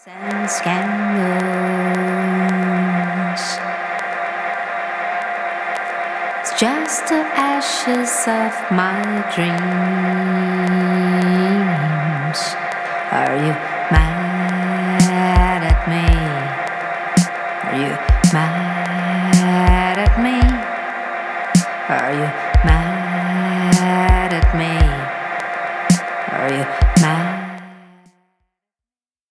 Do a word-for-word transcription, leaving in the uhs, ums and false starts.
and scandals. It's just the ashes of my dreams. Are you mad at me? Are you mad at me? Are you mad at me? Are you mad?